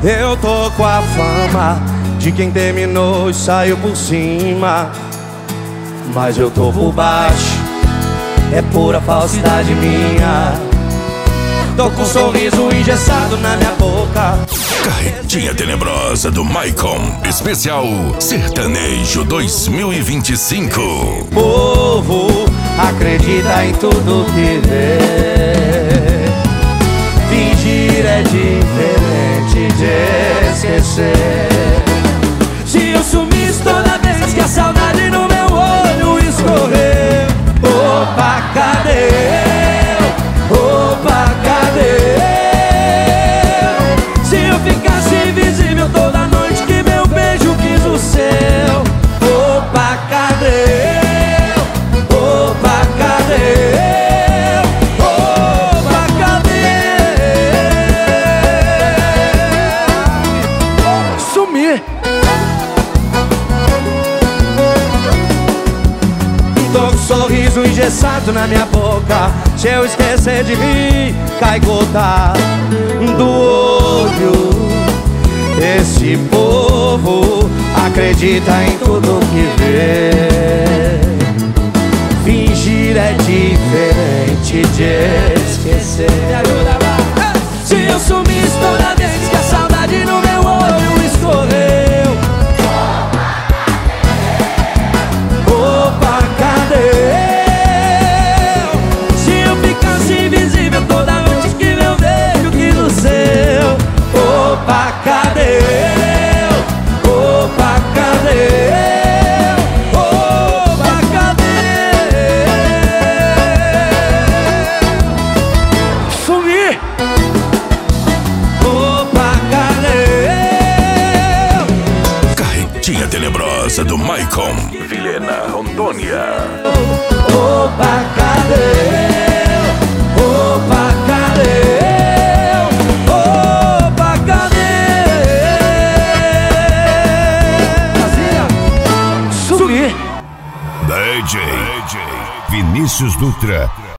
Eu tô com a fama de quem terminou e saiu por cima, mas eu tô por baixo, é pura falsidade minha. Tô com um sorriso engessado na minha boca. Carretinha Tenebrosa do Maicon, especial Sertanejo 2025. O povo acredita em tudo que vê. Fingir é diferente de esquecer. Se eu sumisse toda vez que a saudade no meu olho escorreu, opa, cadê eu? Opa, cadê eu? Se eu ficasse invisível toda noite que meu beijo quis o seu, opa, cadê eu? Opa, cadê eu? Opa, cadê eu? Sumi. Tô com um sorriso engessado na minha boca. Se eu esquecer de rir, cai gota do olho. Esse povo acredita em tudo que vê. Fingir é diferente de esquecer. Me ajuda, vai. Se eu sumisse toda vez que a saudade no meu olho escorreu, opa, cadê eu? Se eu ficasse invisível toda noite que meu beijo quis o seu, opa, cadê eu? Opa, cadê eu? Opa, cadê eu? Sumi. Opa, cadê eu? Carretinha Tenebrosa do Maicon, Vilhena, Rondônia. Opa, cadê eu? Opa, cadê eu? Opa, cadê eu? Sumi. DJ Vinícius Dutra.